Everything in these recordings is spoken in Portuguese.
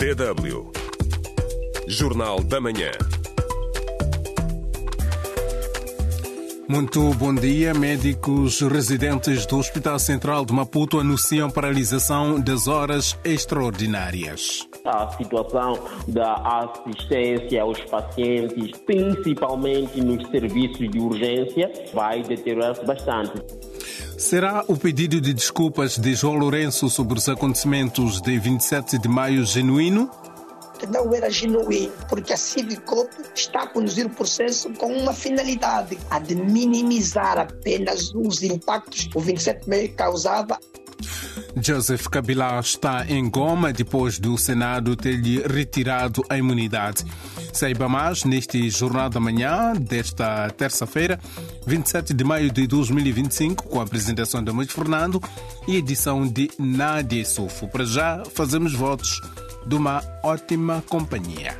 DW Jornal da Manhã. Muito bom dia. Médicos residentes do Hospital Central de Maputo anunciam paralisação das horas extraordinárias. A situação da assistência aos pacientes, principalmente nos serviços de urgência, vai deteriorar-se bastante. Será o pedido de desculpas de João Lourenço sobre os acontecimentos de 27 de maio genuíno? Não era genuíno, porque a Civicop está a conduzir o processo com uma finalidade, a de minimizar apenas os impactos que o 27 de maio causava. Joseph Kabila está em Goma depois do Senado ter-lhe retirado a imunidade. Saiba mais neste Jornal da Manhã desta terça-feira, 27 de maio de 2025, com a apresentação de Moisés Fernando e edição de Nádia Sofo. Para já, fazemos votos de uma ótima companhia.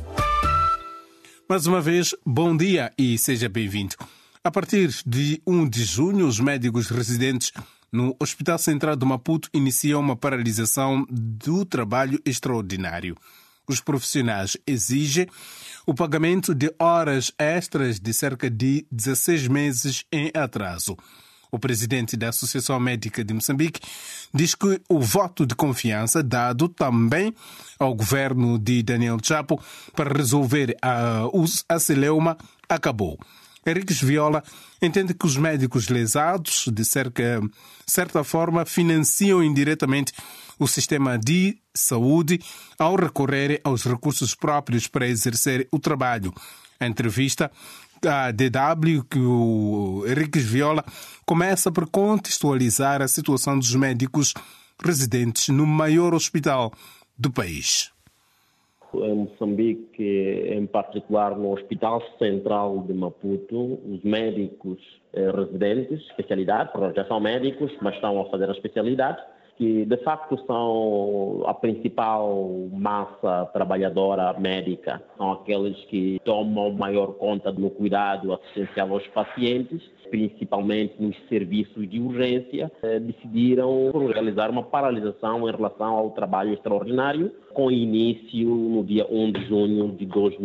Mais uma vez, bom dia e seja bem-vindo. A partir de 1 de junho, os médicos residentes no Hospital Central de Maputo iniciam uma paralisação do trabalho extraordinário. Os profissionais exigem o pagamento de horas extras de cerca de 16 meses em atraso. O presidente da Associação Médica de Moçambique diz que o voto de confiança dado também ao governo de Daniel Chapo para resolver a celeuma acabou. Henriques Viola entende que os médicos lesados, de certa forma, financiam indiretamente o sistema de saúde ao recorrer aos recursos próprios para exercer o trabalho. A entrevista a DW, que o Henriques Viola começa por contextualizar a situação dos médicos residentes no maior hospital do país. Em Moçambique, em particular no Hospital Central de Maputo, os médicos residentes, especialidade, porque já são médicos, mas estão a fazer a especialidade, que de facto são a principal massa trabalhadora médica, são aqueles que tomam maior conta no cuidado assistencial aos pacientes, principalmente nos serviços de urgência, decidiram realizar uma paralisação em relação ao trabalho extraordinário, com início no dia 1 de junho de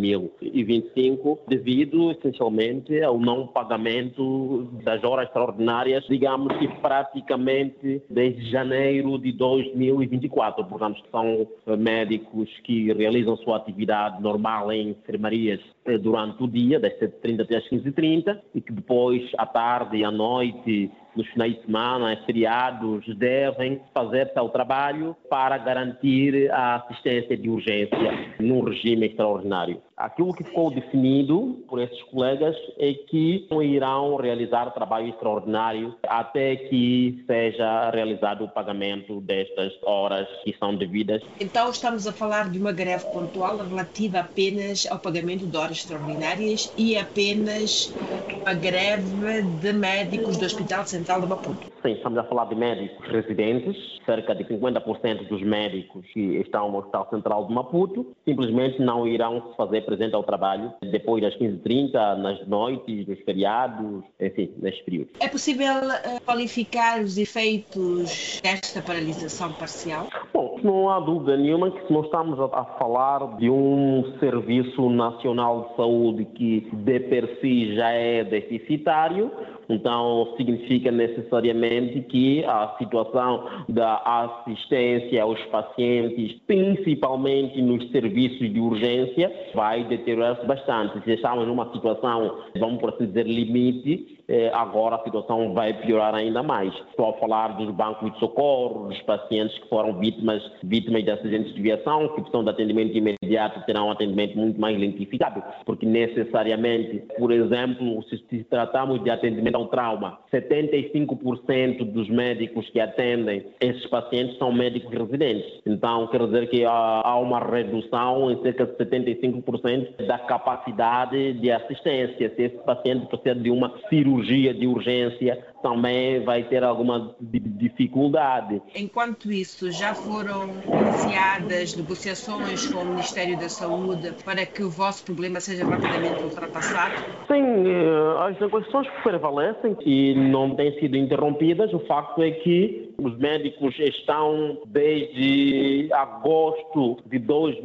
2025, devido essencialmente ao não pagamento das horas extraordinárias, digamos que praticamente desde janeiro de 2024. Portanto, são médicos que realizam sua atividade normal em enfermarias durante o dia, das 7h30 até às 15h30, e que depois, à tarde e à noite, nos finais de semana, em feriados, devem fazer seu trabalho para garantir a assistência de urgência num regime extraordinário. Aquilo que ficou definido por esses colegas é que não irão realizar trabalho extraordinário até que seja realizado o pagamento destas horas que são devidas. Então estamos a falar de uma greve pontual relativa apenas ao pagamento de horas extraordinárias e apenas uma greve de médicos do Hospital Central de Maputo. Sim, estamos a falar de médicos residentes, cerca de 50% dos médicos que estão no Hospital Central de Maputo simplesmente não irão se fazer presente ao trabalho depois das 15h30, nas noites, nos feriados, enfim, nestes períodos. É possível qualificar os efeitos desta paralisação parcial? Bom, não há dúvida nenhuma que se não estamos a falar de um Serviço Nacional de Saúde que de per si já é deficitário, então significa necessariamente que a situação da assistência aos pacientes, principalmente nos serviços de urgência, vai deteriorar-se bastante. Se estamos numa situação, vamos por assim dizer, limite, agora a situação vai piorar ainda mais. Estou a falar dos bancos de socorro, dos pacientes que foram vítimas de acidentes de viação, que precisam de atendimento imediato, terão um atendimento muito mais lentificado, porque necessariamente, por exemplo, se tratamos de atendimento ao trauma, 75% dos médicos que atendem esses pacientes são médicos residentes. Então, quer dizer que há uma redução em cerca de 75% da capacidade de assistência. Se esse paciente precisa de uma cirurgia de urgência, também vai ter alguma dificuldade. Enquanto isso, já foram iniciadas negociações com o Ministério da Saúde para que o vosso problema seja rapidamente ultrapassado? Sim, as negociações prevalecem e não têm sido interrompidas. O facto é que Os médicos estão desde agosto de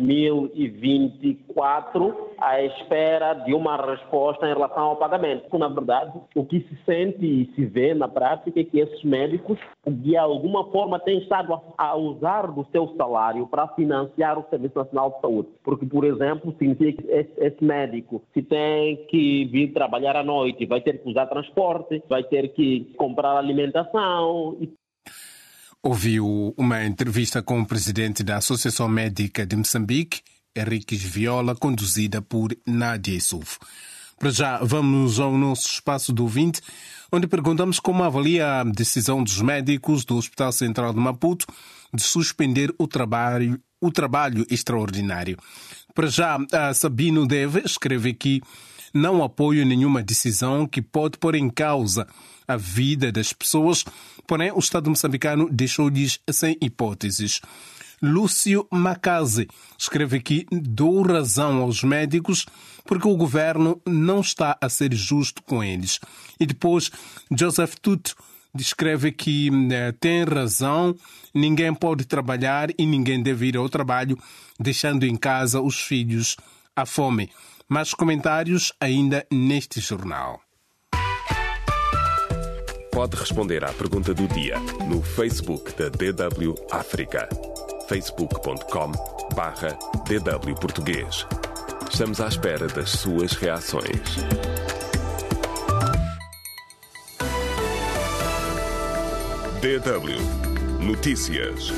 2024 à espera de uma resposta em relação ao pagamento. Na verdade, o que se sente e se vê na prática é que esses médicos, de alguma forma, têm estado a usar do seu salário para financiar o Serviço Nacional de Saúde. Porque, por exemplo, significa que esse médico, se tem que vir trabalhar à noite, vai ter que usar transporte, vai ter que comprar alimentação. Ouviu uma entrevista com o presidente da Associação Médica de Moçambique, Henriques Viola, conduzida por Nádia Issoufo. Para já, vamos ao nosso espaço do ouvinte, onde perguntamos como avalia a decisão dos médicos do Hospital Central de Maputo de suspender o trabalho extraordinário. Para já, a Sabino Deve escreve que não apoio nenhuma decisão que pode pôr em causa a vida das pessoas, porém o Estado moçambicano deixou-lhes sem hipóteses. Lúcio Macase escreve que dou razão aos médicos porque o governo não está a ser justo com eles. E depois Joseph Tuto descreve que tem razão, ninguém pode trabalhar e ninguém deve ir ao trabalho deixando em casa os filhos à fome. Mais comentários ainda neste jornal. Pode responder à pergunta do dia no Facebook da DW África. facebook.com/DW Português. Estamos à espera das suas reações. DW Notícias.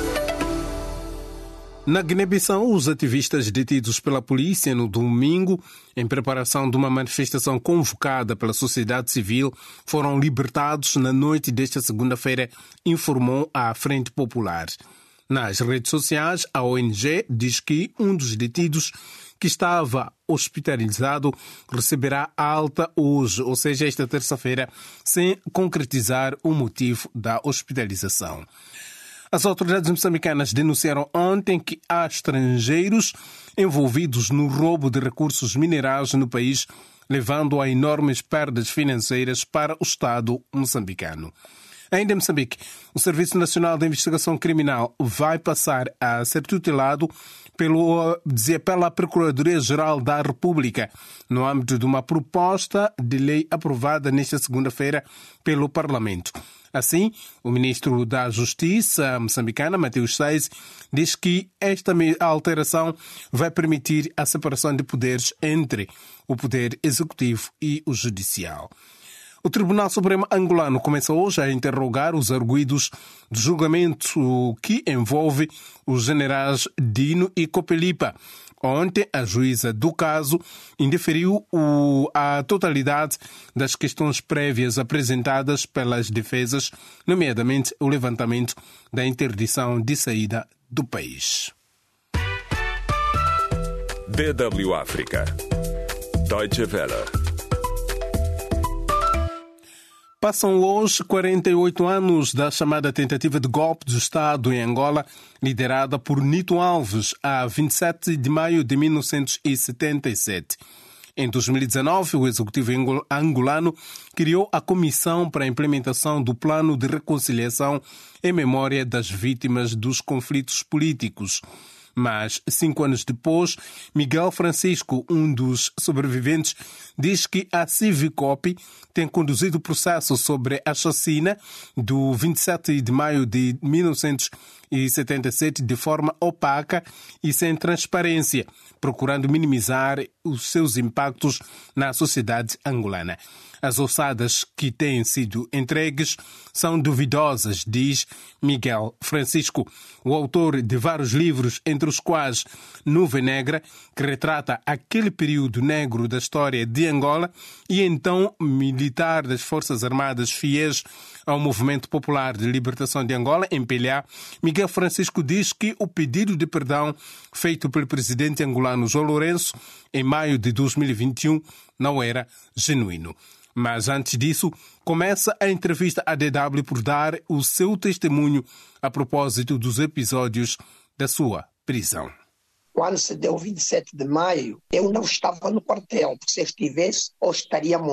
Na Guiné-Bissau, os ativistas detidos pela polícia no domingo, em preparação de uma manifestação convocada pela sociedade civil, foram libertados na noite desta segunda-feira, informou a Frente Popular. Nas redes sociais, a ONG diz que um dos detidos que estava hospitalizado receberá alta hoje, ou seja, esta terça-feira, sem concretizar o motivo da hospitalização. As autoridades moçambicanas denunciaram ontem que há estrangeiros envolvidos no roubo de recursos minerais no país, levando a enormes perdas financeiras para o Estado moçambicano. Ainda em Moçambique, o Serviço Nacional de Investigação Criminal vai passar a ser tutelado pela Procuradoria-Geral da República, no âmbito de uma proposta de lei aprovada nesta segunda-feira pelo Parlamento. Assim, o ministro da Justiça moçambicana, Mateus Sais, diz que esta alteração vai permitir a separação de poderes entre o poder executivo e o judicial. O Tribunal Supremo angolano começa hoje a interrogar os arguidos do julgamento que envolve os generais Dino e Copelipa. Ontem, a juíza do caso indeferiu a totalidade das questões prévias apresentadas pelas defesas, nomeadamente o levantamento da interdição de saída do país. DW África. Deutsche Welle. Passam hoje 48 anos da chamada tentativa de golpe de Estado em Angola, liderada por Nito Alves, a 27 de maio de 1977. Em 2019, o executivo angolano criou a Comissão para a Implementação do Plano de Reconciliação em memória das vítimas dos conflitos políticos. Mas, 5 anos depois, Miguel Francisco, um dos sobreviventes, diz que a Civicop tem conduzido o processo sobre a chacina do 27 de maio de 1977 de forma opaca e sem transparência, procurando minimizar os seus impactos na sociedade angolana. As ossadas que têm sido entregues são duvidosas, diz Miguel Francisco, o autor de vários livros, entre os quais Nuvem Negra, que retrata aquele período negro da história de Angola, e então militar das Forças Armadas fiéis ao Movimento Popular de Libertação de Angola, MPLA. Miguel Francisco diz que o pedido de perdão feito pelo presidente angolano João Lourenço em maio de 2021 não era genuíno. Mas antes disso, começa a entrevista à DW por dar o seu testemunho a propósito dos episódios da sua prisão. Quando se deu 27 de maio, eu não estava no quartel, porque se eu estivesse, eu estaria morto.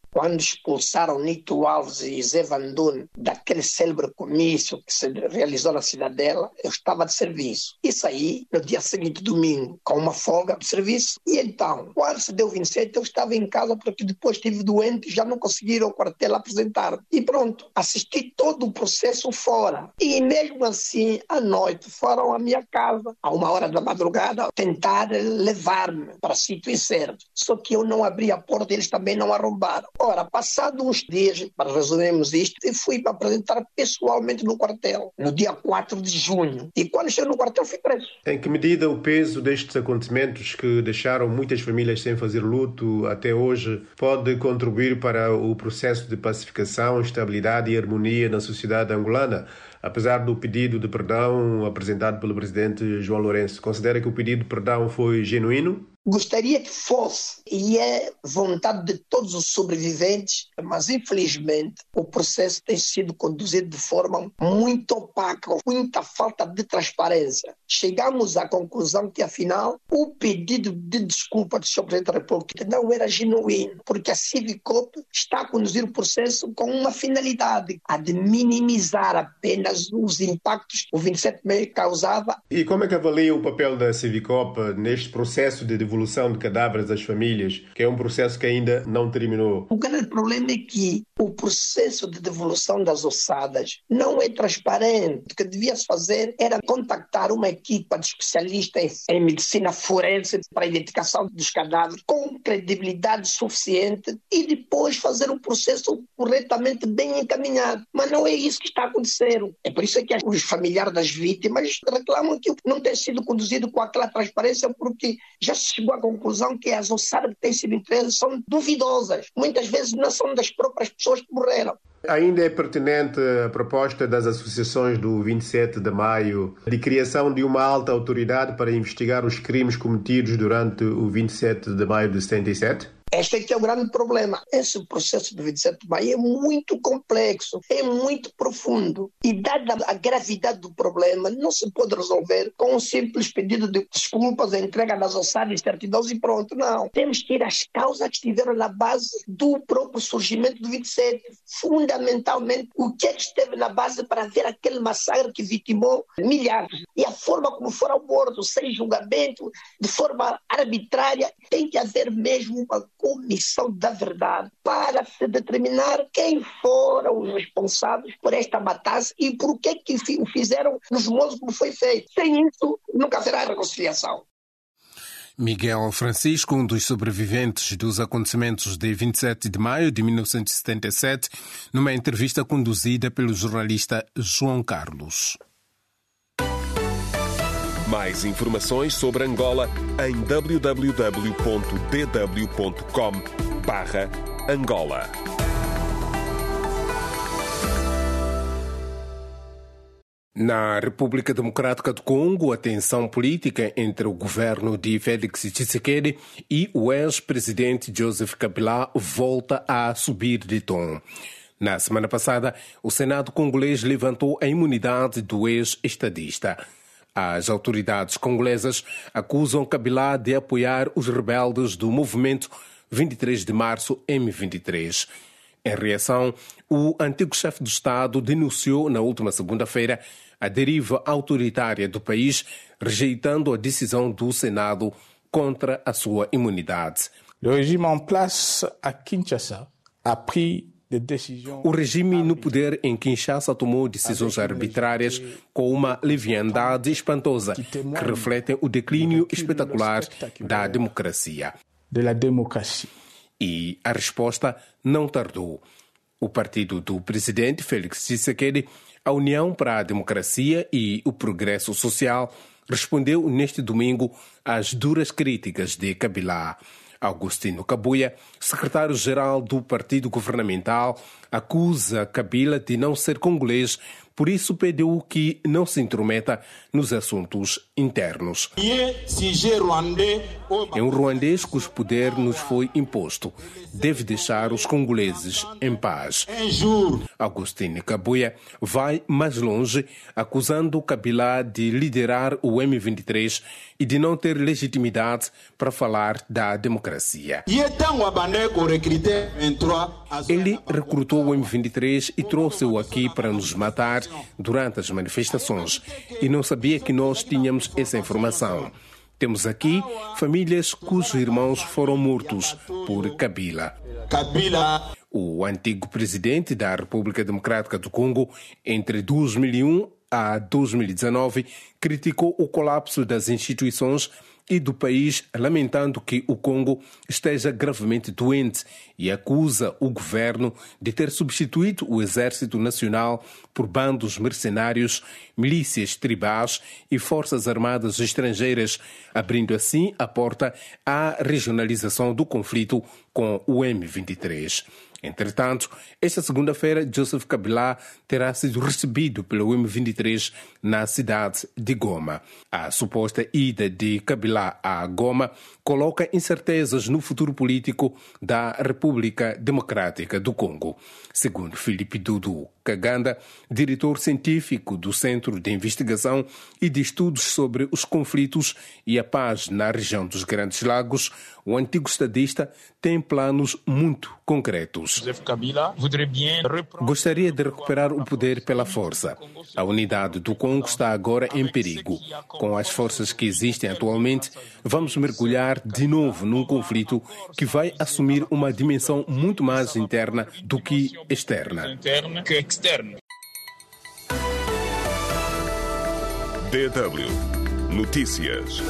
Quando expulsaram Nito Alves e Zé Vandun daquele célebre comício que se realizou na Cidadela, eu estava de serviço. E saí no dia seguinte, domingo, com uma folga de serviço. E então, quando se deu 27, eu estava em casa porque depois estive doente e já não consegui ir ao quartel apresentar. E pronto, assisti todo o processo fora. E mesmo assim, à noite, foram à minha casa, a 1h da madrugada, tentar levar-me para o sítio incerto. Só que eu não abri a porta, eles também não arrombaram. Ora, passado uns dias, para resolvermos isto, eu fui para apresentar pessoalmente no quartel, no dia 4 de junho. E quando cheguei no quartel, fui preso. Em que medida o peso destes acontecimentos que deixaram muitas famílias sem fazer luto até hoje pode contribuir para o processo de pacificação, estabilidade e harmonia na sociedade angolana? Apesar do pedido de perdão apresentado pelo presidente João Lourenço, considera que o pedido de perdão foi genuíno? Gostaria que fosse, e é vontade de todos os sobreviventes, mas infelizmente o processo tem sido conduzido de forma muito opaca, com muita falta de transparência. Chegamos à conclusão que, afinal, o pedido de desculpa do Sr. Presidente da República não era genuíno, porque a Civicop está a conduzir o processo com uma finalidade, a de minimizar apenas os impactos que o 27 de maio causava. E como é que avalia o papel da Civicop neste processo de devolução de cadáveres das famílias, que é um processo que ainda não terminou? O grande problema é que o processo de devolução das ossadas não é transparente. O que devia-se fazer era contactar uma equipa de especialistas em medicina forense para a identificação dos cadáveres com credibilidade suficiente e depois fazer um processo corretamente bem encaminhado. Mas não é isso que está acontecendo. É por isso que os familiares das vítimas reclamam que não tem sido conduzido com aquela transparência, porque já se chegou à conclusão que as ossadas que têm sido entregues são duvidosas. Muitas vezes não são das próprias pessoas que morreram. Ainda é pertinente a proposta das associações do 27 de maio de criação de uma alta autoridade para investigar os crimes cometidos durante o 27 de maio de 77? Este é que é o grande problema. Esse processo do 27 de maio é muito complexo, é muito profundo. E dada a gravidade do problema, não se pode resolver com um simples pedido de desculpas, a entrega das ossadas, certidões e pronto. Não. Temos que ir às causas que estiveram na base do próprio surgimento do 27. Fundamentalmente, o que é que esteve na base para haver aquele massacre que vitimou milhares? E a forma como foram mortos, sem julgamento, de forma arbitrária, tem que haver mesmo uma comissão da verdade para se determinar quem foram os responsáveis por esta matança e por que o fizeram nos modos como foi feito. Sem isso, nunca haverá reconciliação. Miguel Francisco, um dos sobreviventes dos acontecimentos de 27 de maio de 1977, numa entrevista conduzida pelo jornalista João Carlos. Mais informações sobre Angola em www.dw.com/Angola. Na República Democrática do Congo, a tensão política entre o governo de Félix Tshisekedi e o ex-presidente Joseph Kabila volta a subir de tom. Na semana passada, o Senado congolês levantou a imunidade do ex-estadista. As autoridades congolesas acusam Kabila de apoiar os rebeldes do movimento 23 de março M23. Em reação, o antigo chefe do Estado denunciou na última segunda-feira a deriva autoritária do país, rejeitando a decisão do Senado contra a sua imunidade. O regime em place a Kinshasa a pris O regime no poder em Kinshasa tomou decisões arbitrárias com uma leviandade espantosa que refletem o declínio espetacular da democracia. E a resposta não tardou. O partido do presidente Félix Tshisekedi, a União para a Democracia e o Progresso Social, respondeu neste domingo às duras críticas de Kabila. Agostinho Kabuya, secretário-geral do partido governamental, acusa Kabila de não ser congolês, por isso pediu que não se intrometa nos assuntos internos. É um ruandês cujo poder nos foi imposto. Deve deixar os congoleses em paz. Agostinho Kabuya vai mais longe, acusando Kabila de liderar o M23 e de não ter legitimidade para falar da democracia. Ele recrutou o M23 e trouxe-o aqui para nos matar durante as manifestações. E não sabia que nós tínhamos essa informação. Temos aqui famílias cujos irmãos foram mortos por Kabila. O antigo presidente da República Democrática do Congo, entre 2001 a 2019, criticou o colapso das instituições e do país, lamentando que o Congo esteja gravemente doente e acusa o governo de ter substituído o Exército Nacional por bandos mercenários, milícias tribais e forças armadas estrangeiras, abrindo assim a porta à regionalização do conflito com o M23. Entretanto, esta segunda-feira, Joseph Kabila terá sido recebido pelo M23 na cidade de Goma. A suposta ida de Kabila a Goma coloca incertezas no futuro político da República Democrática do Congo. Segundo Filipe Dudu Kaganda, diretor científico do Centro de Investigação e de Estudos sobre os Conflitos e a Paz na região dos Grandes Lagos, o antigo estadista tem planos muito concretos. Gostaria de recuperar o poder pela força. A unidade do Congo está agora em perigo. Com as forças que existem atualmente, vamos mergulhar de novo num conflito que vai assumir uma dimensão muito mais interna do que externa. DW Notícias.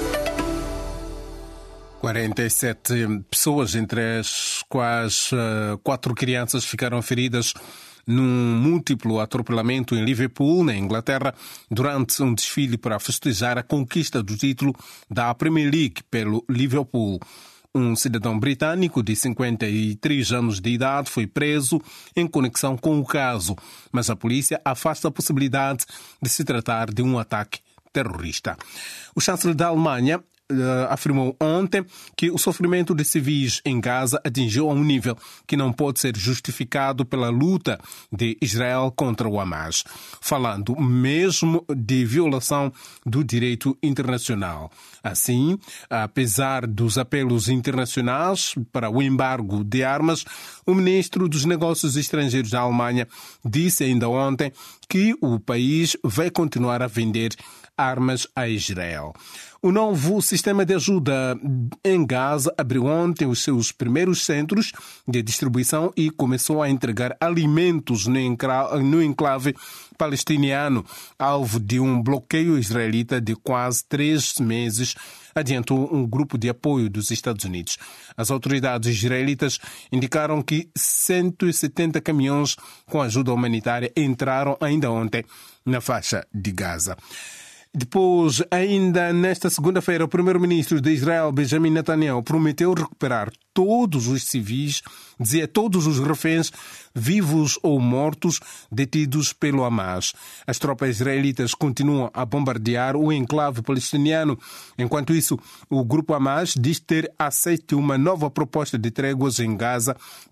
47 pessoas, entre as quais 4 crianças, ficaram feridas num múltiplo atropelamento em Liverpool, na Inglaterra, durante um desfile para festejar a conquista do título da Premier League pelo Liverpool. Um cidadão britânico de 53 anos de idade foi preso em conexão com o caso, mas a polícia afasta a possibilidade de se tratar de um ataque terrorista. O chanceler da Alemanha afirmou ontem que o sofrimento de civis em Gaza atingiu a um nível que não pode ser justificado pela luta de Israel contra o Hamas, falando mesmo de violação do direito internacional. Assim, apesar dos apelos internacionais para o embargo de armas, o ministro dos Negócios Estrangeiros da Alemanha disse ainda ontem que o país vai continuar a vender armas a Israel. O novo sistema de ajuda em Gaza abriu ontem os seus primeiros centros de distribuição e começou a entregar alimentos no enclave palestiniano, alvo de um bloqueio israelita de quase 3 meses, adiantou um grupo de apoio dos Estados Unidos. As autoridades israelitas indicaram que 170 caminhões com ajuda humanitária entraram ainda ontem na faixa de Gaza. Depois, ainda nesta segunda-feira, o primeiro-ministro de Israel, Benjamin Netanyahu, prometeu recuperar todos os civis, dizia todos os reféns, vivos ou mortos, detidos pelo Hamas. As tropas israelitas continuam a bombardear o enclave palestiniano. Enquanto isso, o grupo Hamas diz ter aceito uma nova proposta de tréguas em Gaza,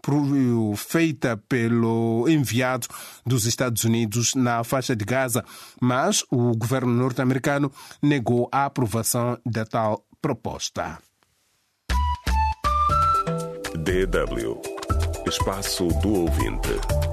feita pelo enviado dos Estados Unidos na faixa de Gaza, mas o governo norte-americano negou a aprovação da tal proposta. DW Espaço do Ouvinte.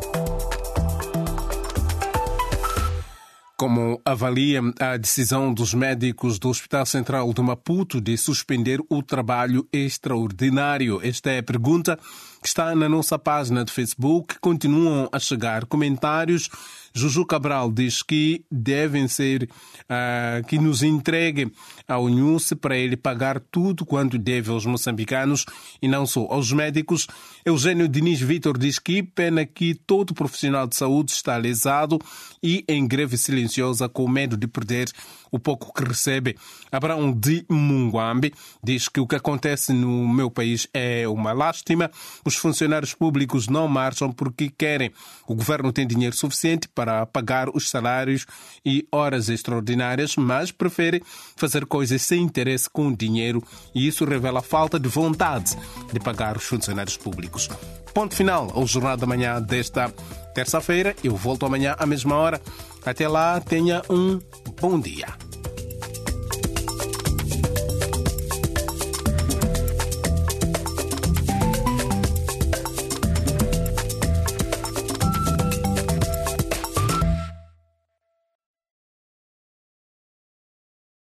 Como avalia a decisão dos médicos do Hospital Central de Maputo de suspender o trabalho extraordinário? Esta é a pergunta que está na nossa página de Facebook. Continuam a chegar comentários. Juju Cabral diz que devem ser, que nos entregue ao NUS para ele pagar tudo quanto deve aos moçambicanos e não só aos médicos. Eugênio Diniz Vitor diz que pena que todo profissional de saúde está lesado e em greve silenciosa com medo de perder o pouco que recebe. Abraão de Munguambe diz que o que acontece no meu país é uma lástima. Os funcionários públicos não marcham porque querem. O governo tem dinheiro suficiente para para pagar os salários e horas extraordinárias, mas preferem fazer coisas sem interesse com o dinheiro, e isso revela a falta de vontade de pagar os funcionários públicos. Ponto final ao Jornal da Manhã desta terça-feira. Eu volto amanhã à mesma hora. Até lá, tenha um bom dia.